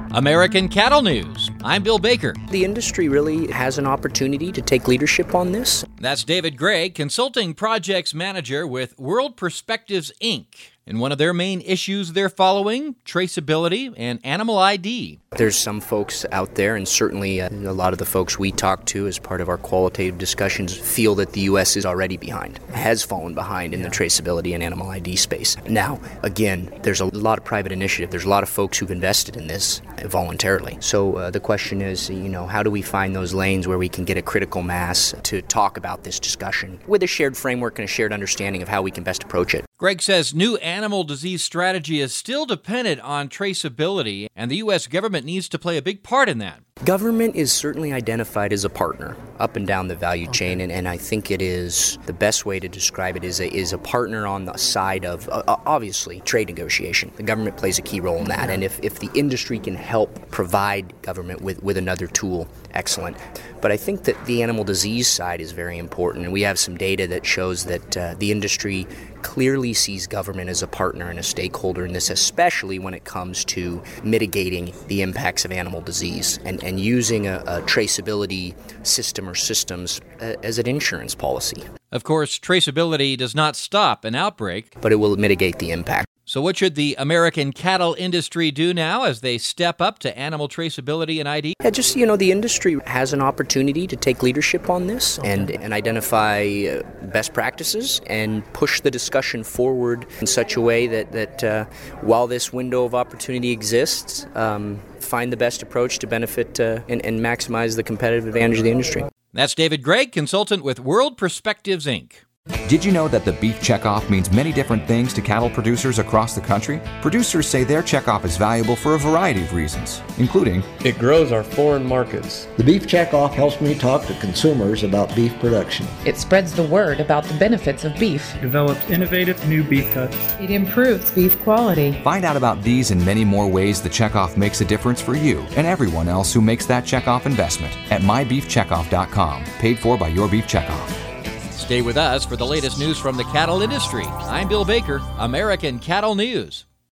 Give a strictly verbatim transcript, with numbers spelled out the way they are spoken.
American Cattle News. I'm Bill Baker. The industry really has an opportunity to take leadership on this. That's David Gregg, Consulting Projects Manager with World Perspectives, Incorporated. And one of their main issues they're following, traceability and animal I D. There's some folks out there, and certainly uh, a lot of the folks we talk to as part of our qualitative discussions feel that the U S is already behind, has fallen behind in the traceability and animal I D space. Now, again, there's a lot of private initiative. There's a lot of folks who've invested in this voluntarily. So uh, the question is, you know, how do we find those lanes where we can get a critical mass to talk about this discussion with a shared framework and a shared understanding of how we can best approach it? Gregg says new animal disease strategy is still dependent on traceability, and the U S government needs to play a big part in that. Government is certainly identified as a partner up and down the value okay. chain, and, and I think it is the best way to describe it is a, is a partner on the side of, uh, obviously, trade negotiation. The government plays a key role in that, and if, if the industry can help provide government with, with another tool, excellent. But I think that the animal disease side is very important, and we have some data that shows that uh, the industry clearly sees government as a partner and a stakeholder in this, especially when it comes to mitigating the impacts of animal disease and, and using a, a traceability system or systems uh, as an insurance policy. Of course, traceability does not stop an outbreak, but it will mitigate the impact. So what should the American cattle industry do now as they step up to animal traceability and I D? Yeah, just, you know, the industry has an opportunity to take leadership on this okay. and, and identify uh, best practices and push the discussion forward in such a way that, that uh, while this window of opportunity exists, um, find the best approach to benefit uh, and, and maximize the competitive advantage of the industry. That's David Gregg, consultant with World Perspectives, Incorporated. Did you know that the beef checkoff means many different things to cattle producers across the country? Producers say their checkoff is valuable for a variety of reasons, including it grows our foreign markets. The beef checkoff helps me talk to consumers about beef production. It spreads the word about the benefits of beef. Develops innovative new beef cuts. It improves beef quality. Find out about these and many more ways the checkoff makes a difference for you and everyone else who makes that checkoff investment at my beef checkoff dot com, paid for by Your Beef Checkoff. Stay with us for the latest news from the cattle industry. I'm Bill Baker, American Cattle News.